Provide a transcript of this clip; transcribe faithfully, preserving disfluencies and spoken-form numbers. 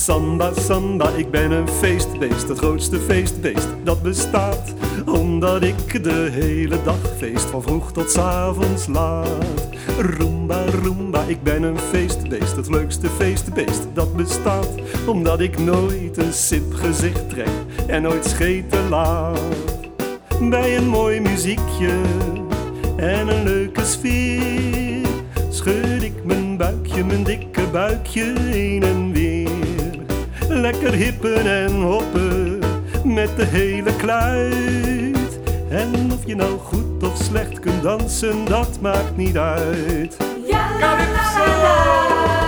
Samba, samba, ik ben een feestbeest, het grootste feestbeest dat bestaat. Omdat ik de hele dag feest, van vroeg tot 's avonds laat. Rumba, rumba, ik ben een feestbeest, het leukste feestbeest dat bestaat. Omdat ik nooit een sip gezicht trek en nooit scheten laat. Bij een mooi muziekje en een leuke sfeer schud ik mijn buikje, mijn dikke buikje heen en weer. Lekker hippen en hoppen met de hele kluit. En of je nou goed of slecht kunt dansen, dat maakt niet uit. Ja, la, la, la, la.